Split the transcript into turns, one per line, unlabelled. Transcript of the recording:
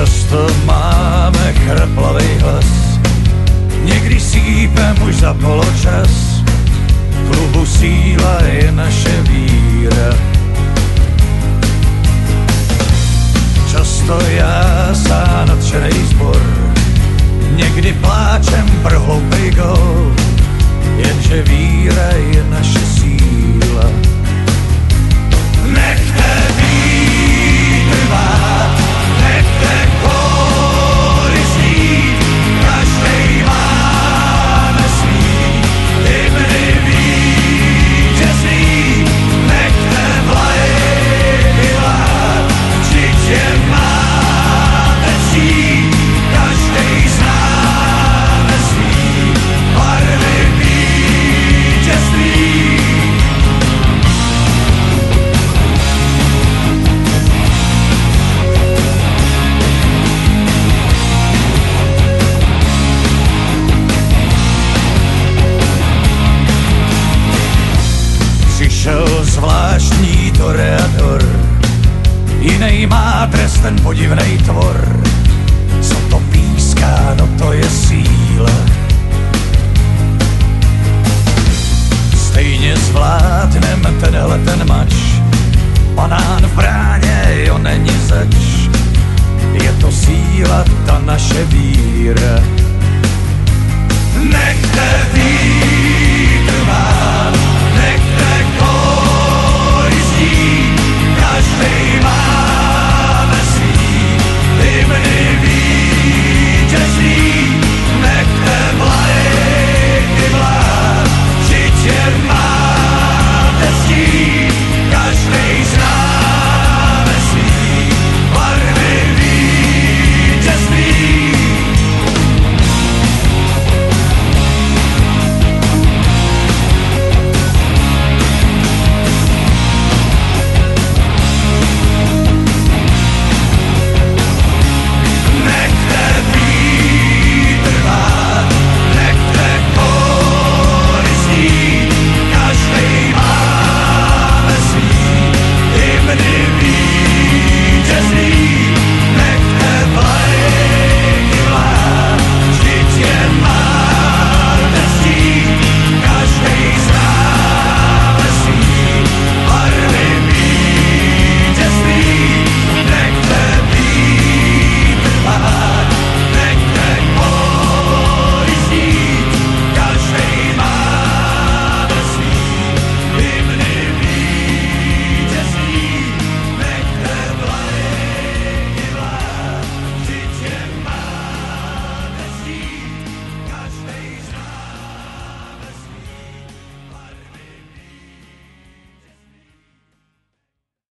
Často máme chraplavej hlas, někdy sípem už za poločas. V klubu síla je naše víra. Často jásá nadšenej zbor, někdy pláčem pro hloupej gól, jenže víra je naše síla. Nechte vítr vát, nechte kóry znít, každej máme svý hymny vítězný. Nechte vlajky vlád, vždyť je máme cít, každej známe svý barvy vítězný. Přišel zvláštní toreador, jinej má trest ten podivnej tvor. Co to píská, no to je síla. Stejně zvládnem tenhle ten mač, banán v bráně, jo není zač. Je to síla, ta naše víra.